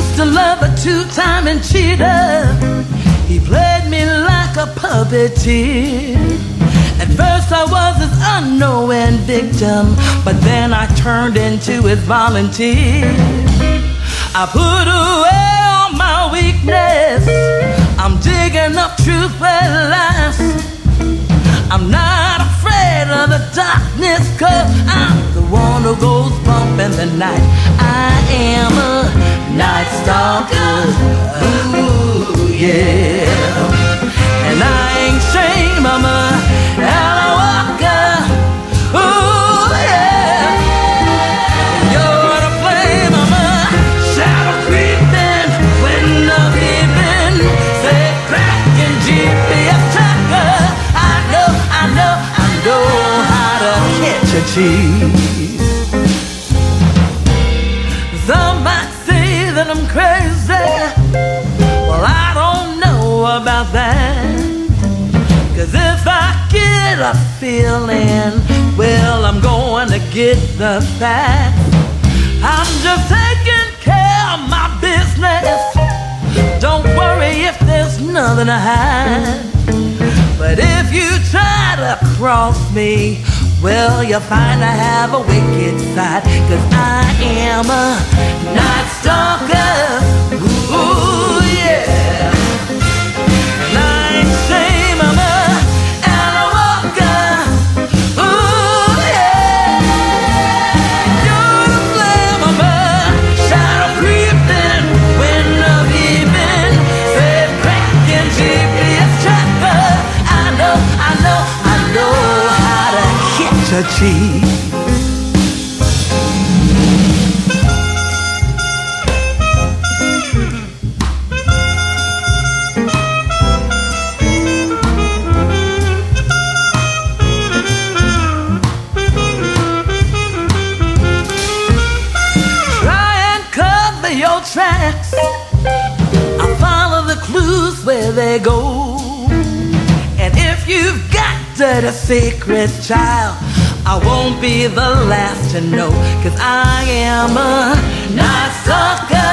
used to love a two-timing cheater. He played me like a puppeteer. At first I was his unknowing victim, but then I turned into his volunteer. I put away all my weakness. I'm digging up truth where it lies. I'm not afraid of the darkness, 'cause I'm the one who goes bump in the night. I am a night stalker. Ooh, yeah. And I ain't ashamed, I'm a Alan Walker. Ooh, yeah. You're the flame, I'm a shadow creeping. Wind of evening, say cracking GPS tracker. I know how to catch a cheese. Some might say that I'm crazy. Well, I don't know about that. 'Cause if I get a feeling, well, I'm going to get the facts. I'm just taking care of my business. Don't worry if there's nothing to hide. But if you try to cross me, well, you'll find I have a wicked side. 'Cause I am a night stalker. Ooh, yeah. And I ain't ashamed, I'm a Alan Walker. Ooh, yeah. You're the flame, I'm a shadow creeping. Wind of evening, say cracking GPS tracker. I know how to catch a cheese. Try and cover your tracks. I follow the clues where they go. And if you've got dirty secrets, child, I won't be the last to know. 'Cause I am a night stalker.